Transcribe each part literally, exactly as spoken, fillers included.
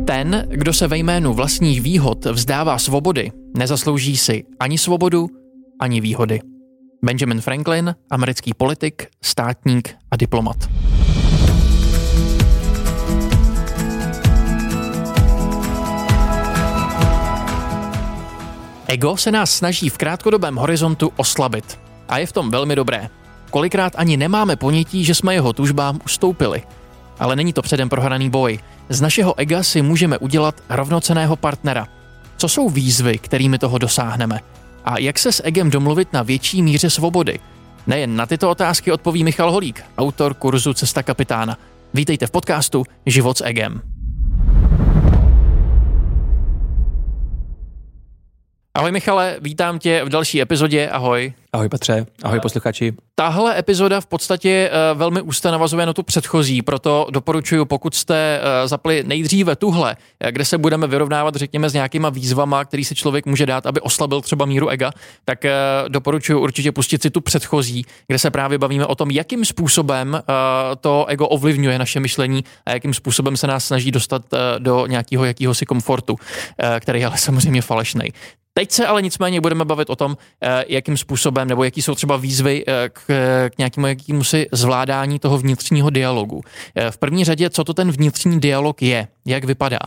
Ten, kdo se ve jménu vlastních výhod vzdává svobody, nezaslouží si ani svobodu, ani výhody. Benjamin Franklin, americký politik, státník a diplomat. Ego se nás snaží v krátkodobém horizontu oslabit. A je v tom velmi dobré. Kolikrát ani nemáme ponětí, že jsme jeho tužbám ustoupili. Ale není to předem prohraný boj. Z našeho ega si můžeme udělat rovnocenného partnera. Co jsou výzvy, kterými toho dosáhneme? A jak se s egem domluvit na větší míře svobody? Nejen na tyto otázky odpoví Michal Holík, autor kurzu Cesta kapitána. Vítejte v podcastu Život s egem. Ahoj Michale, vítám tě v další epizodě, ahoj. Ahoj Petře, ahoj posluchači. Tahle epizoda v podstatě uh, velmi úzce navazuje na tu předchozí, proto doporučuji, pokud jste uh, zapli nejdříve tuhle, kde se budeme vyrovnávat, řekněme, s nějakýma výzvama, který si člověk může dát, aby oslabil třeba míru ega, tak uh, doporučuji určitě pustit si tu předchozí, kde se právě bavíme o tom, jakým způsobem uh, to ego ovlivňuje naše myšlení a jakým způsobem se nás snaží dostat uh, do nějakého jakýhosi komfortu, uh, který je ale samozřejmě falešnej. Teď se ale nicméně budeme bavit o tom, jakým způsobem, nebo jaký jsou třeba výzvy k, k nějakému jakýmu si zvládání toho vnitřního dialogu. V první řadě, co to ten vnitřní dialog je? Jak vypadá?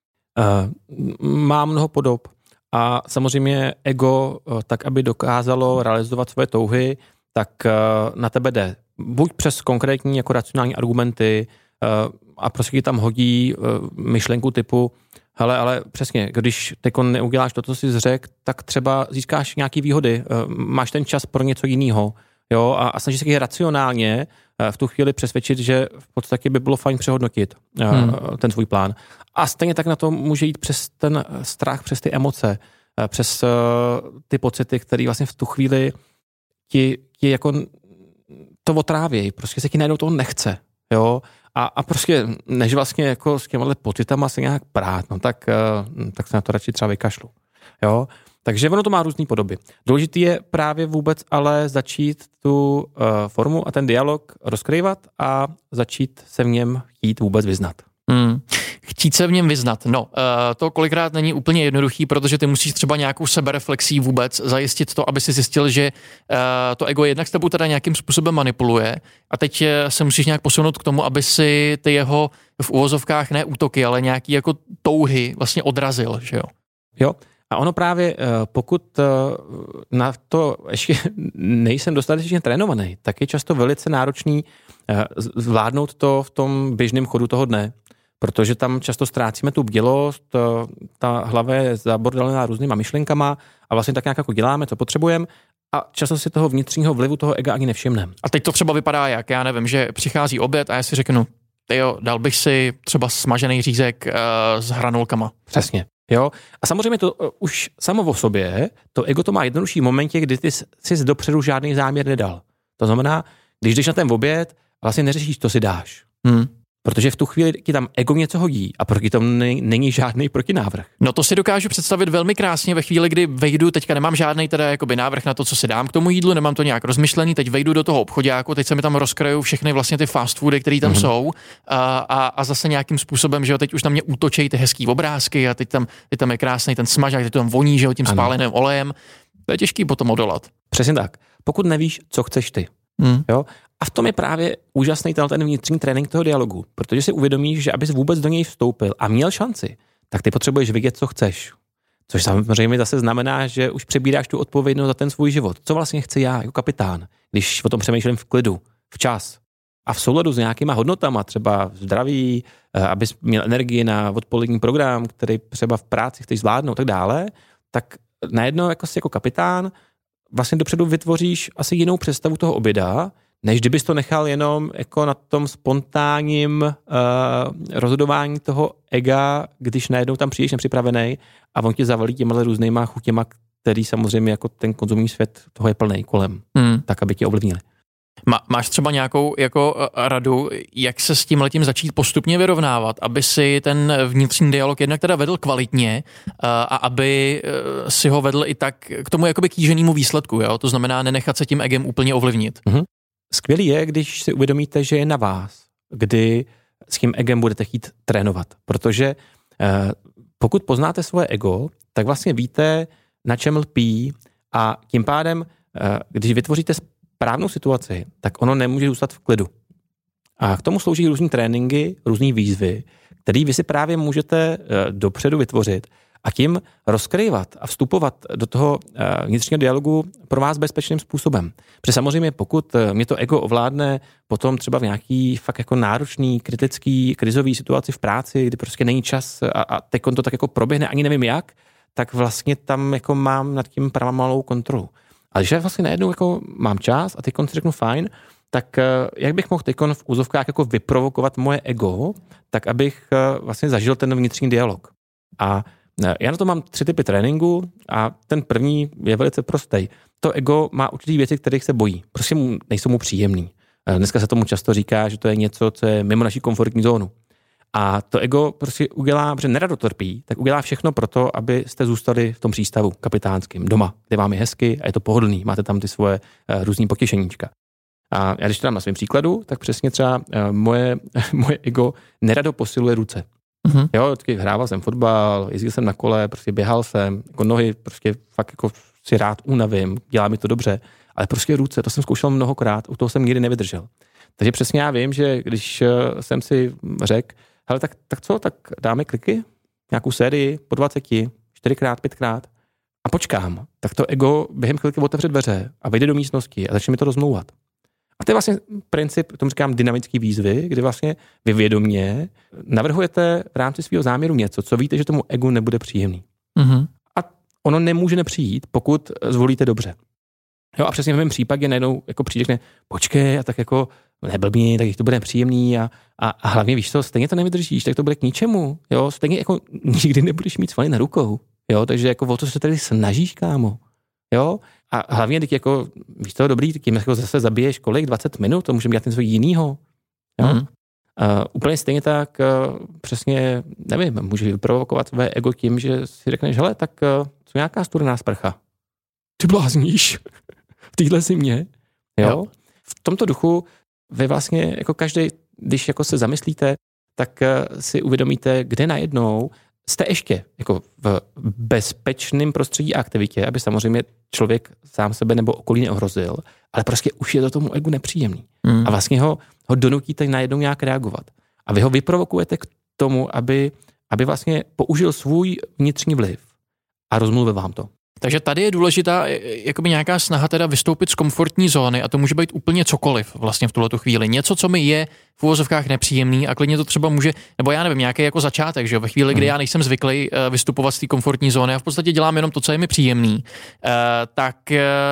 Uh, má mnoho podob a samozřejmě ego, tak aby dokázalo realizovat své touhy, tak uh, na tebe jde. Buď přes konkrétní jako racionální argumenty uh, a prostě ti tam hodí uh, myšlenku typu hele, ale přesně, když teď neuděláš to, co jsi řekl, tak třeba získáš nějaké výhody, máš ten čas pro něco jiného, jo, a, a snažíš se racionálně v tu chvíli přesvědčit, že v podstatě by bylo fajn přehodnotit hmm. ten svůj plán. A stejně tak na to může jít přes ten strach, přes ty emoce, přes ty pocity, které vlastně v tu chvíli ti, ti jako to otrávějí, prostě se ti najednou toho nechce, jo. A, a prostě, než vlastně jako s těmhle pocitama se nějak prát, no tak, tak se na to radši třeba vykašlu. Jo? Takže ono to má různý podoby. Důležitý je právě vůbec ale začít tu uh, formu a ten dialog rozkrývat a začít se v něm chtít vůbec vyznat. Hmm. Chtít se v něm vyznat. No, uh, to kolikrát není úplně jednoduchý, protože ty musíš třeba nějakou sebereflexí vůbec zajistit to, aby si zjistil, že uh, to ego jednak s tebou teda nějakým způsobem manipuluje a teď se musíš nějak posunout k tomu, aby si ty jeho v uvozovkách ne útoky, ale nějaký jako touhy vlastně odrazil, že jo? Jo. A ono právě, pokud na to ještě nejsem dostatečně trénovaný, tak je často velice náročný zvládnout to v tom běžném chodu toho dne, protože tam často ztrácíme tu bdělost, ta hlava je zabordelená různýma myšlenkama a vlastně tak nějak jako děláme, co potřebujeme a často si toho vnitřního vlivu toho ega ani nevšimneme. A teď to třeba vypadá jak, já nevím, že přichází oběd a já si řeknu, tyjo, dal bych si třeba smažený řízek uh, s hranolkama. Přesně. Jo? A samozřejmě to uh, už samo o sobě, to ego to má jednodušší v momentě, kdy ty jsi dopředu žádný záměr nedal. To znamená, když jdeš na ten oběd, vlastně neřešíš, co si dáš. Hmm. Protože v tu chvíli ti tam ego něco hodí a proti tomu není žádný protinávrh. No to si dokážu představit velmi krásně ve chvíli, kdy vejdu, teďka nemám žádný teda jakoby návrh na to, co si dám k tomu jídlu, nemám to nějak rozmyšlený, teď vejdu do toho obchoďáku, teď se mi tam rozkrajou všechny vlastně ty fast foody, které tam mm-hmm. jsou a, a, a zase nějakým způsobem, že jo, teď už na mě útočí ty hezký obrázky a teď tam, teď tam je krásný ten smažák, teď to tam voní, že jo, tím ano. spáleným olejem. To je těžký potom odolat. Přesně tak. Pokud nevíš, co chceš ty. Hmm. Jo? A v tom je právě úžasný ten vnitřní trénink toho dialogu, protože si uvědomíš, že abys vůbec do něj vstoupil a měl šanci, tak ty potřebuješ vědět, co chceš. Což samozřejmě zase znamená, že už přebíráš tu odpovědnost za ten svůj život. Co vlastně chci já jako kapitán, když o tom přemýšlím v klidu, včas a v souladu s nějakýma hodnotama, třeba zdraví, abys měl energii na odpolední program, který třeba v práci chceš zvládnout a tak dále, tak najednou jako si jako kapitán vlastně dopředu vytvoříš asi jinou představu toho oběda, než kdybys to nechal jenom jako na tom spontánním uh, rozhodování toho ega, když najednou tam přijdeš nepřipravený a on tě zavalí těma různýma chutěma, který samozřejmě jako ten konzumní svět toho je plný kolem, hmm. tak aby tě ovlivnili. Má, máš třeba nějakou jako radu, jak se s tím letím začít postupně vyrovnávat, aby si ten vnitřní dialog jednak teda vedl kvalitně a aby si ho vedl i tak k tomu jakoby kýženému výsledku, jo? To znamená nenechat se tím egem úplně ovlivnit. Mm-hmm. Skvělý je, když si uvědomíte, že je na vás, kdy s tím egem budete chtít trénovat, protože Pokud poznáte svoje ego, tak vlastně víte, na čem lpí a tím pádem, když vytvoříte správnou situaci, tak ono nemůže zůstat v klidu. A k tomu slouží různý tréninky, různý výzvy, který vy si právě můžete dopředu vytvořit a tím rozkrývat a vstupovat do toho vnitřního dialogu pro vás bezpečným způsobem. Protože samozřejmě pokud mě to ego ovládne potom třeba v nějaký fakt jako náročný, kritický, krizový situaci v práci, kdy prostě není čas a, a teď to tak jako proběhne, ani nevím jak, tak vlastně tam jako mám nad tím pramalou kontrolu. Ale když vlastně najednou jako mám čas a teď si řeknu fajn, tak jak bych mohl teď v úzovkách jako vyprovokovat moje ego, tak abych vlastně zažil ten vnitřní dialog. A já na to mám tři typy tréninku a ten první je velice prostý. To ego má určitý věci, kterých se bojí. Prostě mu, nejsou mu příjemný. Dneska se tomu často říká, že to je něco, co je mimo naší komfortní zónu. A to ego prostě udělá, protože nerado trpí, tak udělá všechno pro to, abyste zůstali v tom přístavu kapitánským doma, kde vám je hezky a je to pohodlný. Máte tam ty svoje uh, různý potěšeníčka. A já když to dám na svém příkladu, tak přesně třeba uh, moje, moje ego nerado posiluje ruce. Mm-hmm. Jo, taky hrával jsem fotbal, jezdil jsem na kole, prostě běhal jsem, jako nohy prostě fakt jako si rád unavím, dělá mi to dobře, ale prostě ruce, to jsem zkoušel mnohokrát, u toho jsem nikdy nevydržel. Takže přesně já vím, že když jsem si řekl, hele, tak, tak co, tak dáme kliky, nějakou sérii po dvaceti, čtyřikrát, pětkrát a počkám, tak to ego během chvilky otevře dveře a vejde do místnosti a začne mi to rozmlouvat. A to je vlastně princip, tomu říkám dynamický výzvy, kdy vlastně vy vědomě navrhujete v rámci svého záměru něco, co víte, že tomu egu nebude příjemný. Mm-hmm. A ono nemůže nepřijít, pokud zvolíte dobře. Jo, a přesně v mém případě najednou jako přijde, počkej a tak jako neblbni, tak to bude nepříjemný a, a, a hlavně víš co, stejně to nevydržíš, tak to bude k ničemu. Jo, stejně jako nikdy nebudeš mít svaly na rukou. Jo, takže jako o to se tady snažíš, kámo. Jo, a hlavně teď jako, víš to, dobrý, tím jako zase zabiješ kolik, dvacet minut, to můžeme dělat něco jiného. Jo? Mm. Uh, úplně stejně tak, uh, přesně, nevím, můžeš vyprovokovat své ego tím, že si řekneš, hele, tak uh, co nějaká studená sprcha? Ty blázníš v téhle zimě. Jo? Jo? V tomto duchu vy vlastně jako každý, když jako se zamyslíte, tak uh, si uvědomíte, kde najednou jste ještě jako v bezpečném prostředí a aktivitě, aby samozřejmě člověk sám sebe nebo okolí neohrozil, ale prostě už je to tomu egu nepříjemný. Mm. A vlastně ho, ho donutíte najednou nějak reagovat. A vy ho vyprovokujete k tomu, aby, aby vlastně použil svůj vnitřní vliv a rozmluvil vám to. Takže tady je důležitá jakoby nějaká snaha teda vystoupit z komfortní zóny a to může být úplně cokoliv vlastně v tuhletu chvíli. Něco, co mi je v uvozovkách nepříjemný a klidně to třeba může, nebo já nevím, nějaký jako začátek, že jo, ve chvíli, kdy já nejsem zvyklý uh, vystupovat z té komfortní zóny a v podstatě dělám jenom to, co je mi příjemný, uh, tak uh,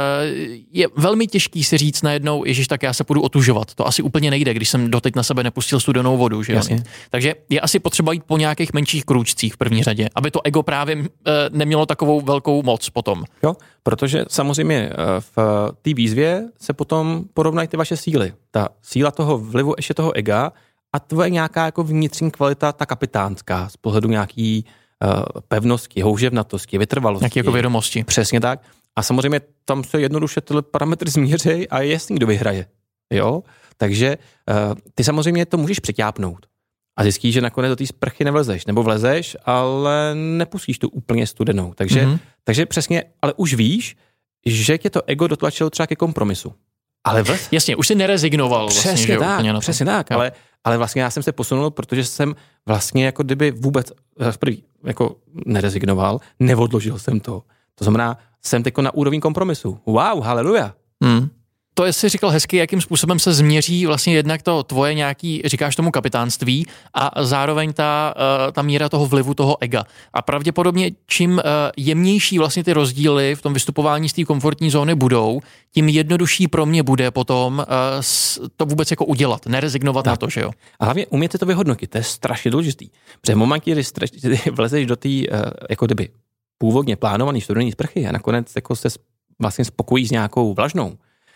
je velmi těžký si říct najednou, ježiš, tak já se půjdu otužovat. To asi úplně nejde, když jsem doteď na sebe nepustil studenou vodu, že jo. Takže je asi potřeba jít po nějakých menších krůčcích v první řadě, aby to ego právě uh, nemělo takovou velkou moc potom. Jo, protože samozřejmě v té výzvě se potom porovnají ty vaše síly. Ta síla toho vlivu ještě toho ega a tvoje nějaká jako vnitřní kvalita, ta kapitánská, z pohledu nějaký uh, pevnosti, houževnatosti, vytrvalosti. Nějaké jako vědomosti. Přesně tak. A samozřejmě tam se jednoduše tyhle parametry změří a je jasný, kdo vyhraje. Jo? Takže uh, ty samozřejmě to můžeš přeťápnout. A zjistíš, že nakonec do té sprchy nevlezeš, nebo vlezeš, ale nepustíš tu úplně studenou. Takže, mm-hmm. takže přesně, ale už víš, že tě to ego dotlačilo třeba ke kompromisu. Ale vlez... Jasně, už jsi nerezignoval. Přesně vlastně, že tak, úplně přesně tak, ale, ale vlastně já jsem se posunul, protože jsem vlastně jako kdyby vůbec prvý, jako nerezignoval, neodložil jsem to. To znamená, jsem teď na úrovni kompromisu. Wow, haleluja. Mm. To je, si říkal hezky, jakým způsobem se změří vlastně jednak to tvoje nějaký, říkáš tomu kapitánství a zároveň ta, ta míra toho vlivu toho ega. A pravděpodobně čím jemnější vlastně ty rozdíly v tom vystupování z té komfortní zóny budou, tím jednodušší pro mě bude potom to vůbec jako udělat, nerezignovat tak na to, že jo. A hlavně umět si to vyhodnotit, to je strašně důležitý. Protože v momentě, kdy vlezeš do té jako kdyby původně plánované studené sprchy a nakonec jako se vlastně spokojí s nějakou vlažnou,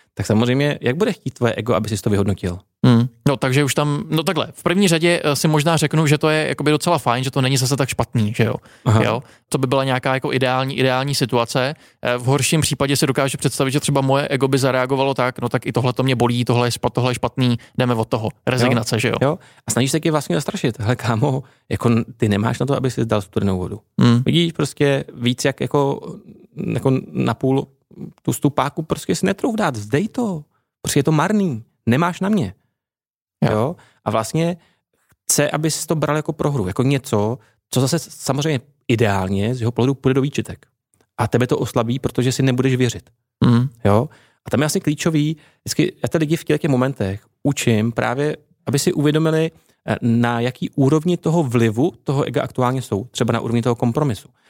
tak samozřejmě, jak bude chtít tvoje ego, aby si to vyhodnotil? Hmm. No takže už tam, no takhle, v první řadě si možná řeknu, že to je jakoby docela fajn, že to není zase tak špatný, že jo. jo? To by byla nějaká jako ideální, ideální situace. V horším případě si dokážu představit, že třeba moje ego by zareagovalo tak, no tak i tohle to mě bolí, tohle je, špat, tohle je špatný, jdeme od toho. Rezignace, jo? že jo. jo. A snažíš se taky vlastně zastrašit. Hele kámo, jako ty nemáš na to, aby si dal studenou vodu. Hmm. Vidíš prostě víc jak jako, jako na půl tu stupáku prostě si netrouf dát, vzdej to. Prostě je to marný, nemáš na mě. Jo. jo? A vlastně chce, aby si to bral jako prohru, jako něco, co zase samozřejmě ideálně z jeho pohledu půjde do výčitek. A tebe to oslabí, protože si nebudeš věřit. Mm. Jo? A tam je asi klíčový, vždycky já ty lidi v těch momentech učím právě, aby si uvědomili, na jaký úrovni toho vlivu toho ega aktuálně jsou. Třeba na úrovni toho kompromisu. Uh,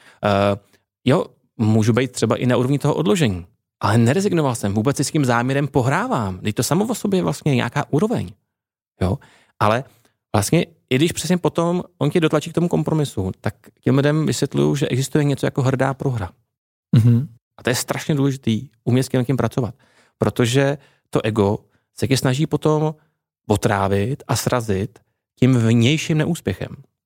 jo, můžu být třeba i na úrovni toho odložení. Ale nerezignoval jsem, vůbec si s tím záměrem pohrávám. Teď to samo o sobě je vlastně nějaká úroveň. Jo? Ale vlastně, i když přesně potom on tě dotlačí k tomu kompromisu, tak těm lidem vysvětluju, že existuje něco jako hrdá prohra. Mm-hmm. A to je strašně důležitý, umět s tím pracovat. Protože to ego se tě snaží potom otrávit a srazit tím vnějším neúspěchem.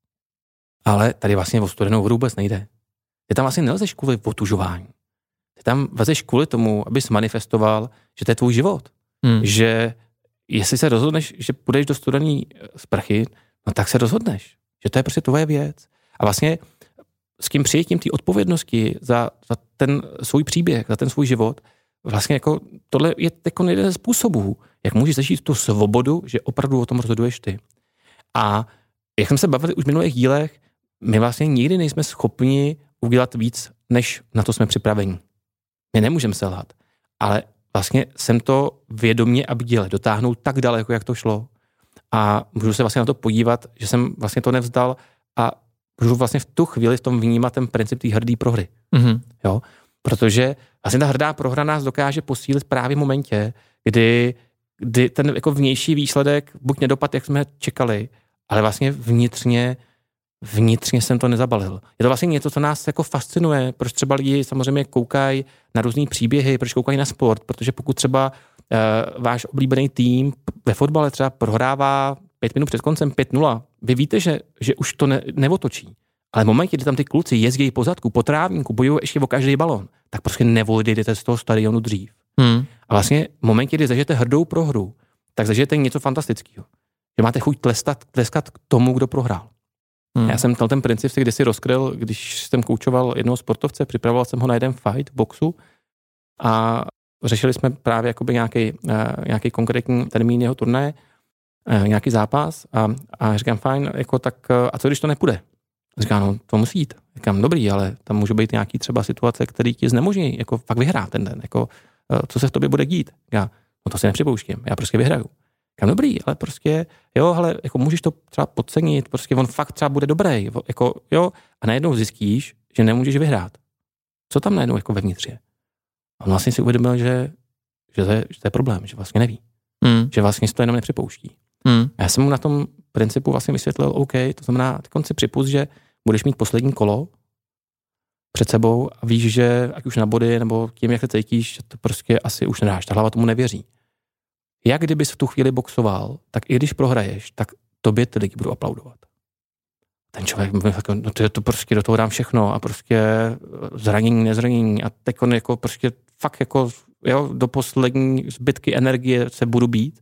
Ale tady vlastně o studenou vodu vůbec nejde. Ty tam vlastně nelezeš kvůli otužování. Ty tam vezeš kvůli tomu, abys manifestoval, že to je tvůj život. Mm. Že jestli se rozhodneš, že půjdeš do studené sprchy, no tak se rozhodneš, že to je prostě tvoje věc. A vlastně s tím přijetím té odpovědnosti za, za ten svůj příběh, za ten svůj život, vlastně jako tohle je jako jeden ze způsobů, jak můžeš zažít tu svobodu, že opravdu o tom rozhoduješ ty. A jak jsme se bavili už v minulých dílech, my vlastně nikdy nejsme schopni udělat víc, než na to jsme připraveni. My nemůžeme selhat, ale vlastně jsem to vědomě a bděle dotáhnul tak daleko, jak to šlo. A můžu se vlastně na to podívat, že jsem vlastně to nevzdal a můžu vlastně v tu chvíli v tom vnímat ten princip té hrdé prohry. Mm-hmm. Jo? Protože vlastně ta hrdá prohra nás dokáže posílit právě v momentě, kdy, kdy ten jako vnější výsledek buď nedopad, jak jsme čekali, ale vlastně vnitřně vnitřně jsem to nezabalil. Je to vlastně něco, co nás jako fascinuje, proč třeba lidi samozřejmě koukají na různý příběhy, proč koukají na sport, protože pokud třeba uh, váš oblíbený tým ve fotbale třeba prohrává pět minut před koncem pět nula, vy víte, že, že už to ne, neotočí. Ale v momentě, kdy tam ty kluci jezdí po zadku, po trávníku, bojují ještě o každý balón, tak prostě neodejdete z toho stadionu dřív. Hmm. A vlastně v momentě, kdy zažijete hrdou prohru, tak zažijete něco fantastického. Že máte chuť tleskat, tleskat k tomu, kdo prohrál. Hmm. Já jsem ten princip si kdysi rozkryl, když jsem koučoval jednoho sportovce, připravoval jsem ho na jeden fight v boxu a řešili jsme právě jakoby nějaký, uh, nějaký konkrétní termín jeho turnaje, uh, nějaký zápas a, a říkám fajn, jako tak, uh, a co když to nepůjde? Říkám, no to musí jít. Říkám, dobrý, ale tam může být nějaký třeba situace, který ti znemožní jako fakt vyhrát ten den, jako uh, co se v tobě bude dít? Já, no to si nepřipouštím, já prostě vyhraju. Říkám, dobrý, ale prostě, jo, ale jako můžeš to třeba podcenit, prostě on fakt třeba bude dobrý, jako, jo, a najednou zjistíš, že nemůžeš vyhrát. Co tam najednou jako vevnitř je? A vlastně si uvědomil, že, že, to, je, že to je problém, že vlastně neví. Hmm. Že vlastně si to jenom nepřipouští. Hmm. A já jsem mu na tom principu vlastně vysvětlil, OK, to znamená, teď si připust, že budeš mít poslední kolo před sebou a víš, že ať už na body, nebo tím, jak se cítíš, že to prostě asi už nedáš. Ta hlava tomu nevěří. Jak kdybys v tu chvíli boxoval, tak i když prohraješ, tak tobě ty lidi budou aplaudovat. Ten člověk, no to, to prostě do toho dám všechno a prostě zranění, nezranění a teď jako prostě fakt jako jo, do poslední zbytky energie se budu bít.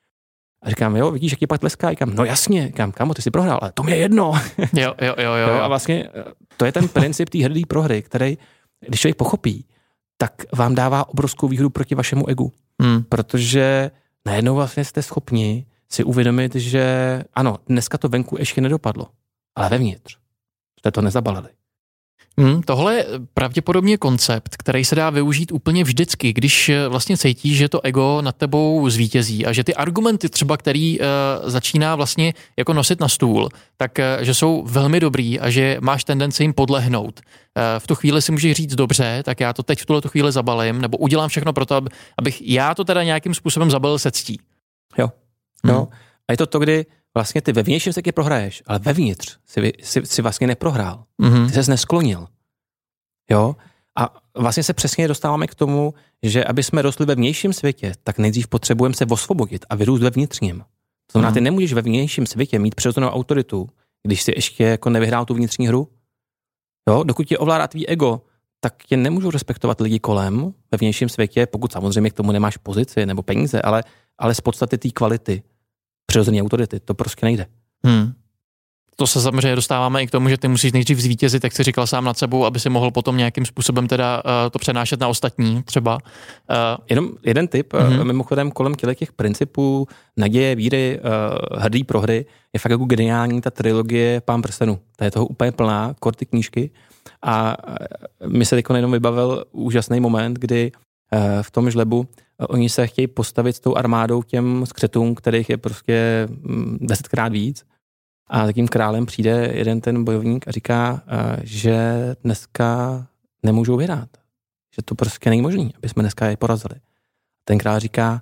A říkám, jo, vidíš, jak ti pak tleská? Říkám, no jasně, říkám, kámo, ty jsi prohrál, ale to mě je jedno. Jo, jo, jo, jo, jo. A vlastně to je ten princip té hrdé prohry, který, když člověk pochopí, tak vám dává obrovskou výhodu proti vašemu egu. Hmm. Protože najednou vlastně jste schopni si uvědomit, že ano, dneska to venku ještě nedopadlo, ale vevnitř jste to nezabalili. Hmm, tohle je pravděpodobně koncept, který se dá využít úplně vždycky, když vlastně cítíš, že to ego nad tebou zvítězí a že ty argumenty třeba, který uh, začíná vlastně jako nosit na stůl, tak uh, že jsou velmi dobrý a že máš tendenci jim podlehnout. Uh, v tu chvíli si můžeš říct dobře, tak já to teď v tuhletu chvíli zabalím, nebo udělám všechno pro to, abych já to teda nějakým způsobem zabalil se ctí. Jo, jo. Hmm. A je to to, kdy vlastně ty ve vnějším se taky prohraješ, ale vevnitř si, si, si vlastně neprohrál. Mm-hmm. Ty ses nesklonil. Jo? A vlastně se přesně dostáváme k tomu, že aby jsme rostli ve vnějším světě, tak nejdřív potřebujeme se osvobodit a vyrůst ve vnitřním. To znamená, ty nemůžeš ve vnějším světě mít přirozenou autoritu, když si ještě jako nevyhrál tu vnitřní hru. Jo? Dokud tě ovládá tvý ego, tak tě nemůžou respektovat lidi kolem ve vnějším světě, pokud samozřejmě k tomu nemáš pozici nebo peníze, ale, ale z podstaty té kvality, přirozené autority, to prostě nejde. Hmm. To se samozřejmě dostáváme i k tomu, že ty musíš nejdřív zvítězit, jak jsi říkal sám nad sebou, aby si mohl potom nějakým způsobem teda uh, to přenášet na ostatní třeba. Uh, Jenom jeden tip, mm-hmm. mimochodem kolem těch principů, naděje, víry, uh, hrdý prohry, je fakt jako geniální ta trilogie Pán prstenů. To je toho úplně plná, korty knížky. A mi se teď jenom vybavil úžasný moment, kdy uh, v tom žlebu uh, oni se chtějí postavit s tou armádou těm skřetům, kterých je prostě um, desetkrát víc. A takým králem přijde jeden ten bojovník a říká, že dneska nemůžou vyhrát. Že to prostě není možné, aby jsme dneska je porazili. Ten král říká,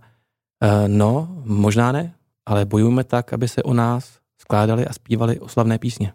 no, možná ne, ale bojujeme tak, aby se o nás skládali a zpívali oslavné písně.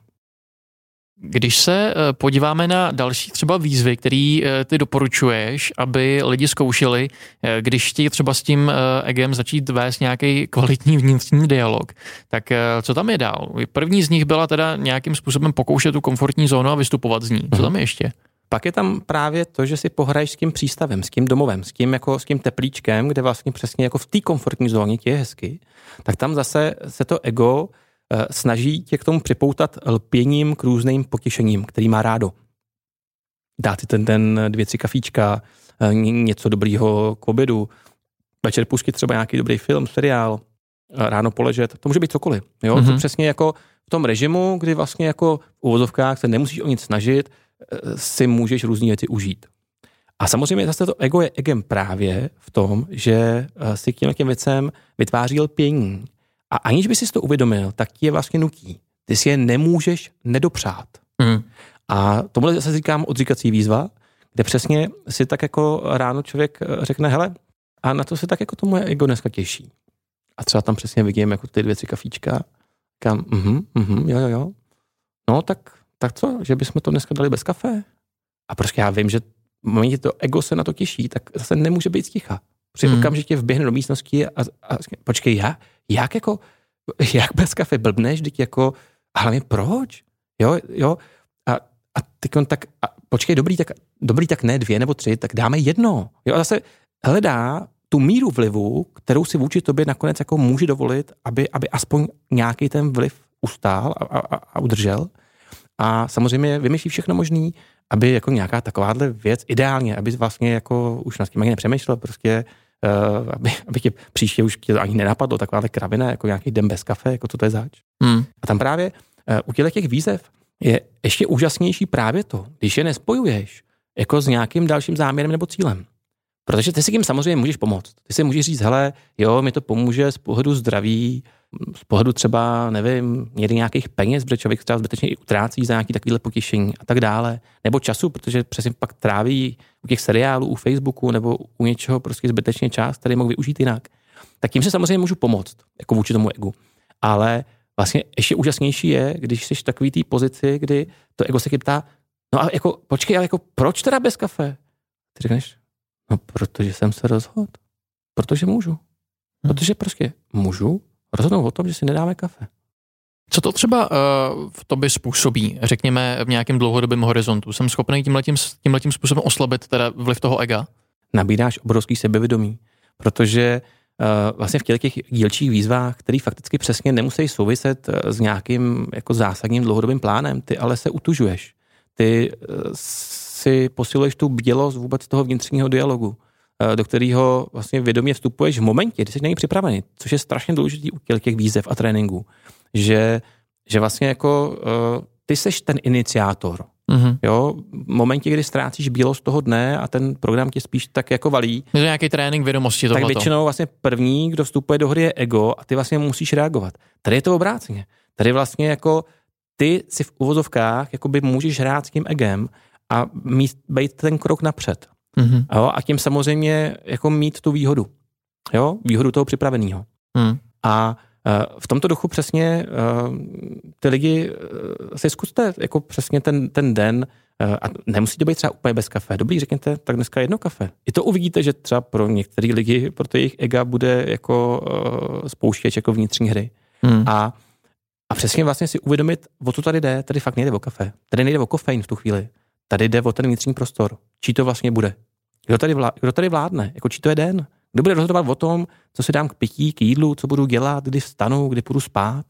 Když se podíváme na další třeba výzvy, které ty doporučuješ, aby lidi zkoušeli, když chtějí třeba s tím egem začít vést nějaký kvalitní vnitřní dialog, tak co tam je dál? První z nich byla teda nějakým způsobem pokoušet tu komfortní zónu a vystupovat z ní. Co tam je ještě? Pak je tam právě to, že si pohraješ s tím přístavem, s tím domovem, s tím, jako, s tím teplíčkem, kde vlastně přesně jako v té komfortní zóně ti je hezky, tak tam zase se to ego snaží tě k tomu připoutat lpěním k různým potěšením, který má rádo. Dát si ten den dvě, tři kafíčka, něco dobrýho k obědu, večer pustit třeba nějaký dobrý film, seriál, ráno poležet, to může být cokoliv. Jo? Mm-hmm. To přesně jako v tom režimu, kdy vlastně jako v uvozovkách se nemusíš o nic snažit, si můžeš různý věci užít. A samozřejmě zase to ego je egem právě v tom, že si k těm věcem vytváří lpění. A aniž by si to uvědomil, tak ti je vlastně nutí. Ty si je nemůžeš nedopřát. Mm. A tomuhle zase říkám odříkací výzva, kde přesně si tak jako ráno člověk řekne, hele, a na to se tak jako to moje ego dneska těší. A třeba tam přesně vidím jako ty dvě, tři kafíčka. Říkám, mhm, mhm, jo, jo, jo. No tak, tak co, že bychom to dneska dali bez kafe? A prostě já vím, že v momentě to ego se na to těší, tak zase nemůže být sticha. Při hmm. okamžitě vběhne do místnosti a, a počkej, já, jak jako, jak bez kafe blbneš, teď jako, a hlavně proč? Jo, jo, a, a teď on tak, a počkej, dobrý, tak, dobrý, tak ne dvě nebo tři, tak dáme jedno. Jo, a zase hledá tu míru vlivu, kterou si vůči tobě nakonec jako může dovolit, aby, aby aspoň nějaký ten vliv ustál a, a, a udržel. A samozřejmě vymýšlí všechno možný, aby jako nějaká takováhle věc, ideálně, aby vlastně jako už nad tím ani nepřemýšlel, prostě, uh, aby, aby tě příště už tě ani nenapadlo takováhle kravina, jako nějaký den bez kafe, jako co to je zač. Hmm. A tam právě uh, u těch těch výzev je ještě úžasnější právě to, když je nespojuješ jako s nějakým dalším záměrem nebo cílem. Protože ty si tím samozřejmě můžeš pomoct. Ty si můžeš říct, hele, jo, mi to pomůže z pohledu zdraví, z pohledu třeba, nevím, někdy nějakých peněz, protože člověk třeba zbytečně i utrácí za nějaké takovéhle potěšení a tak dále. Nebo času, protože přesně pak tráví u těch seriálů, u Facebooku nebo u něčeho prostě zbytečně čas, který mohl využít jinak. Tak tím se samozřejmě můžu pomoct, jako vůči tomu egu. Ale vlastně ještě úžasnější je, když jsi v takový té pozici, kdy to ego se tě ptá, no a jako, počkej, ale jako proč teda bez kafe? Ty řekneš, no protože jsem se rozhodl. Protože můžu. Protože prostě můžu rozhodnout o tom, že si nedáme kafe. Co to třeba uh, v tobě způsobí, řekněme, v nějakém dlouhodobém horizontu? Jsem schopný tímhletím, tímhletím způsobem oslabit teda vliv toho ega? Nabíráš obrovský sebevědomí, protože uh, vlastně v těch, těch dílčích výzvách, který fakticky přesně nemusí souviset s nějakým jako zásadním dlouhodobým plánem, ty ale se utužuješ. Ty uh, si posiluješ tu bdělost vůbec toho vnitřního dialogu, do kterého vlastně vědomě vstupuješ v momentě, kdy jsi není připravený, což je strašně důležitý u těch výzev a tréninků, že, že vlastně jako uh, ty seš ten iniciátor. Mm-hmm. Jo, v momentě, kdy ztrácíš bílost toho dne a ten program tě spíš tak jako valí. Je to nějaký trénink vědomosti tohleto. Tak většinou vlastně první, kdo vstupuje do hry, je ego a ty vlastně musíš reagovat. Tady je to obráceně. Tady vlastně jako ty si v uvozovkách jakoby můžeš hrát s tím egem a mít, být ten krok napřed. Mm-hmm. Jo, a tím samozřejmě jako mít tu výhodu. Jo, výhodu toho připraveného. Mm. A v tomto duchu přesně ty lidi si zkuste jako přesně ten, ten den a nemusí to být třeba úplně bez kafe. Dobrý, řekněte, tak dneska jedno kafe. I to uvidíte, že třeba pro některé lidi, pro to jejich ega bude jako spouštěč jako vnitřní hry. Hmm. A, a přesně vlastně si uvědomit, o co tady jde. Tady fakt nejde o kafe. Tady nejde o kofein v tu chvíli. Tady jde o ten vnitřní prostor. Čí to vlastně bude? Kdo tady, vlá, kdo tady vládne? Jako čí to je den? Kdo bude rozhodovat o tom, co si dám k pití, k jídlu, co budu dělat, kdy vstanu, kdy půjdu spát?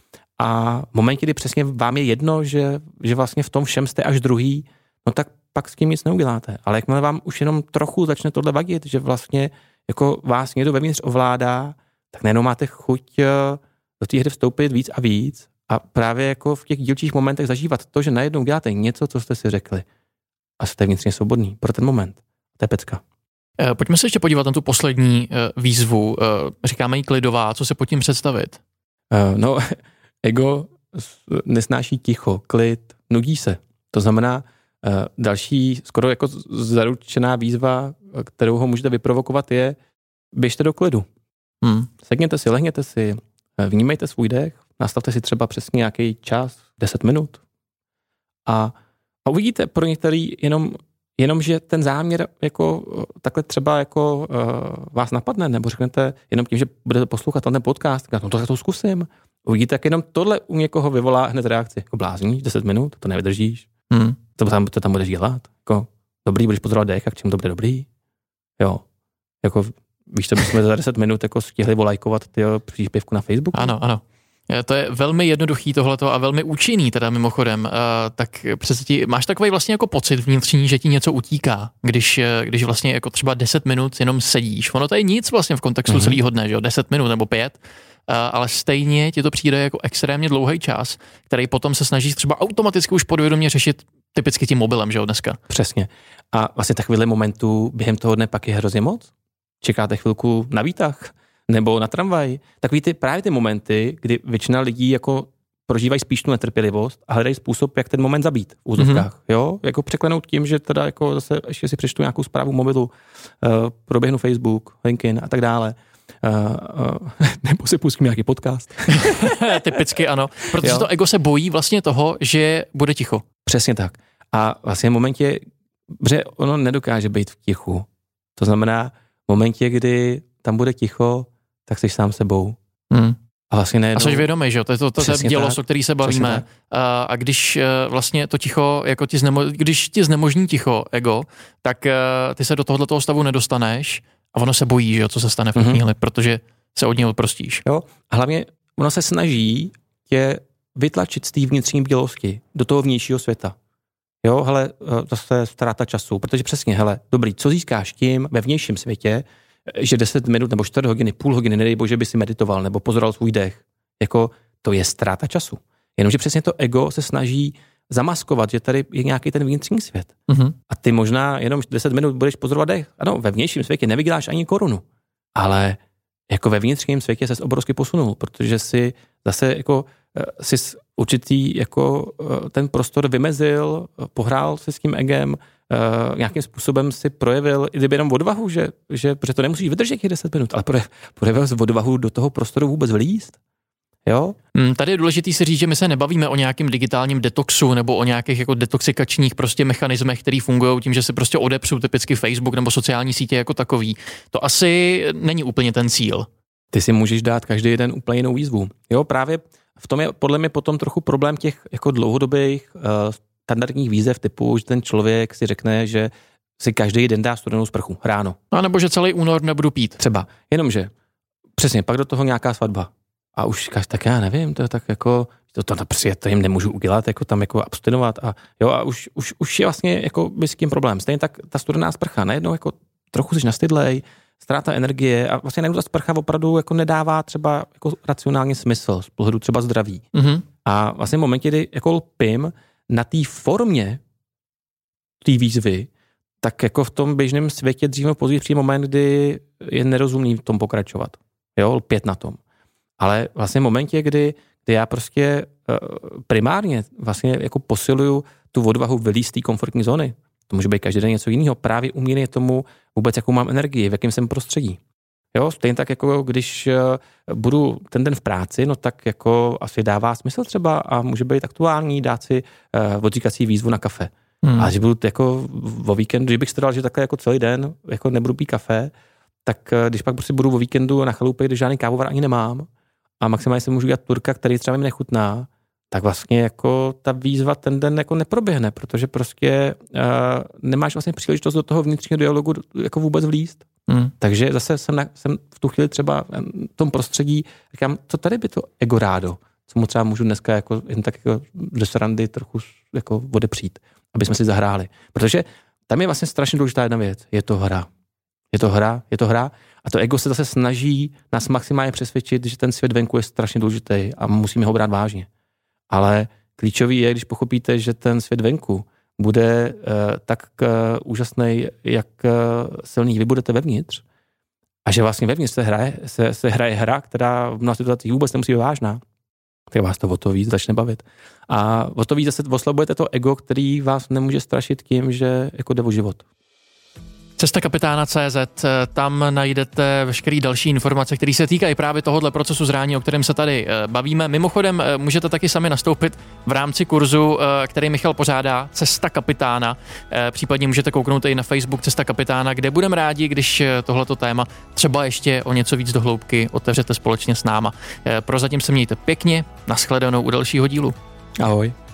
A v momentě, kdy přesně vám je jedno, že, že vlastně v tom všem jste až druhý, no tak pak s tím nic neuděláte. Ale jakmile vám už jenom trochu začne tohle vadit, že vlastně jako vás někdo vevnitř ovládá, tak najednou máte chuť do té hry vstoupit víc a víc a právě jako v těch dílčích momentech zažívat to, že najednou děláte něco, co jste si řekli a jste vnitřně svobodný pro ten moment. To je pecka. Pojďme se ještě podívat na tu poslední výzvu. Říkáme jí klidová. Co se pod tím představit? No, ego nesnáší ticho, klid, nudí se. To znamená, další skoro jako zaručená výzva, kterou ho můžete vyprovokovat, je běžte do klidu. Hmm. Sedněte si, lehněte si, vnímejte svůj dech, nastavte si třeba přesně nějaký čas, deset minut a, a uvidíte pro některý jenom Jenom, že ten záměr jako takhle třeba jako uh, vás napadne, nebo řeknete jenom tím, že budete poslouchat ten podcast, tak no to, to zkusím. Uvidíte, jak jenom tohle u někoho vyvolá hned reakci. Jako blázníš, deset minut, to nevydržíš. Hmm. To, tam, to tam budeš dělat. Jako, dobrý, budeš pozorovat dech, a k čemu to bude dobrý. Jo. Jako, víš, co bychom za deset minut jako stihli volajkovat tyjo, příspěvku na Facebooku? Ano, ano. To je velmi jednoduchý tohleto a velmi účinný teda mimochodem. Uh, tak přece ti, máš takový vlastně jako pocit vnitřní, že ti něco utíká, když, když vlastně jako třeba deset minut jenom sedíš. Ono to je nic vlastně v kontextu mm-hmm. celého dne, že jo, deset minut nebo pět, uh, ale stejně ti to přijde jako extrémně dlouhý čas, který potom se snažíš třeba automaticky už podvědomě řešit typicky tím mobilem, že jo, dneska. Přesně. A vlastně takovýhle momentů během toho dne pak je hrozně moc. Čekáte chvilku na výtah nebo na tramvaj. Takový ty právě ty momenty, kdy většina lidí jako prožívají spíš tu netrpělivost a hledají způsob, jak ten moment zabít v úzovkách. Mm-hmm. Jo? Jako překlenout tím, že teda jako zase ještě si přečtu nějakou zprávu mobilu, uh, proběhnu Facebook, LinkedIn a tak dále. Uh, uh, nebo si pustím nějaký podcast. Typicky ano, protože jo. To ego se bojí vlastně toho, že bude ticho. Přesně tak. A vlastně v momentě, že ono nedokáže být v tichu. To znamená v momentě, kdy tam bude ticho, tak jsi sám sebou. Hmm. A vlastně nejednou... A jsi vědomý, že jo? To je to, to, to je dělo, o který se bavíme. A, a když vlastně to ticho, jako ti znemo, když ti znemožní ticho, ego, tak ty se do tohoto stavu nedostaneš a ono se bojí, že jo, co se stane v tu mm-hmm. chvíli, protože se od něho odprostíš. Jo, a hlavně ono se snaží tě vytlačit z té vnitřní bdělosti do toho vnějšího světa. Jo, hele, zase je ztráta času, protože přesně, hele, dobrý, co získáš tím ve vnějším světě, že deset minut nebo čtyři hodiny, půl hodiny, nedej bože, by si meditoval nebo pozoroval svůj dech. Jako to je ztráta času. Jenomže přesně to ego se snaží zamaskovat, že tady je nějaký ten vnitřní svět. Mm-hmm. A ty možná jenom deset minut budeš pozorovat dech. Ano, ve vnějším světě nevyděláš ani korunu. Ale jako ve vnitřním světě ses obrovsky posunul, protože si zase jako si určitý jako ten prostor vymezil, pohrál si s tím egem, Uh, nějakým způsobem si projevil, i kdyby jenom odvahu, že, že protože to nemusíš vydržet těch deset minut, ale projevil si odvahu do toho prostoru vůbec vlízt. Jo? Hmm, tady je důležitý si říct, že my se nebavíme o nějakém digitálním detoxu nebo o nějakých jako detoxikačních prostě mechanismech, které fungují tím, že se prostě odepřou typicky Facebook nebo sociální sítě jako takový. To asi není úplně ten cíl. Ty si můžeš dát každý den úplně jinou výzvu. Jo, právě v tom je podle mě potom trochu problém těch jako dlouhodobých uh, standardních výzev typu, že ten člověk si řekne, že si každý den dá studenou sprchu ráno. A nebo že celý únor nebudu pít. Třeba. Jenomže přesně, pak do toho nějaká svatba. A už říkáš, tak já nevím, to je tak jako, to, to, to, prostě to jim nemůžu udělat, jako tam jako abstinovat a jo, a už, už, už je vlastně jako by s tím problém. Stejně tak ta studená sprcha, najednou jako trochu jsi nastydlej, ztráta energie a vlastně najednou ta sprcha opravdu jako nedává třeba jako racionální smysl z pohledu třeba zdraví. Mm-hmm. A vlastně v momentě, kdy jako lpím na té formě té výzvy, tak jako v tom běžném světě dříve později přijde moment, kdy je nerozumný v tom pokračovat. Jo, lpět na tom. Ale vlastně v momentě, kdy, kdy já prostě primárně vlastně jako posiluju tu odvahu vylízt z té komfortní zóny. To může být každý den něco jiného. Právě umění tomu vůbec, jakou mám energii, v jakém jsem prostředí. Jo, stejně tak jako když budu ten den v práci, no tak jako asi dává smysl třeba a může být aktuální dát si uh, odříkací výzvu na kafe. Hmm. A že budu jako o víkendu, když bych si to dal, že takhle jako celý den jako nebudu pít kafe, tak když pak prostě budu o víkendu na chalupě, když žádný kávovar ani nemám a maximálně si můžu dělat turka, který třeba mi nechutná, tak vlastně jako ta výzva ten den jako neproběhne, protože prostě uh, nemáš vlastně příležitost do toho vnitřního dialogu jako vůbec vlízt. Hmm. Takže zase jsem, na, jsem v tu chvíli třeba v tom prostředí, říkám, co tady by to ego rádo, co mu třeba můžu dneska jako jen tak jako do srandy trochu jako odepřít, aby jsme si zahráli. Protože tam je vlastně strašně důležitá jedna věc, je to hra. Je to hra, je to hra a to ego se zase snaží nás maximálně přesvědčit, že ten svět venku je strašně důležitý a musíme ho brát vážně. Ale klíčový je, když pochopíte, že ten svět venku bude uh, tak uh, úžasný, jak uh, silný vy budete vevnitř a že vlastně vevnitř se hraje, se, se hraje hra, která v mnoha situacích vůbec nemusí být vážná, tak vás to o to víc začne bavit. A o to víc zase oslabujete to ego, který vás nemůže strašit tím, že jako jde o život. Cesta kapitána tečka cé zet, tam najdete veškeré další informace, které se týkají právě tohohle procesu zrání, o kterém se tady bavíme. Mimochodem, můžete taky sami nastoupit v rámci kurzu, který Michal pořádá, Cesta kapitána. Případně můžete kouknout i na Facebook Cesta kapitána, kde budeme rádi, když tohleto téma třeba ještě o něco víc do hloubky otevřete společně s náma. Prozatím se mějte pěkně, nashledanou u dalšího dílu. Ahoj.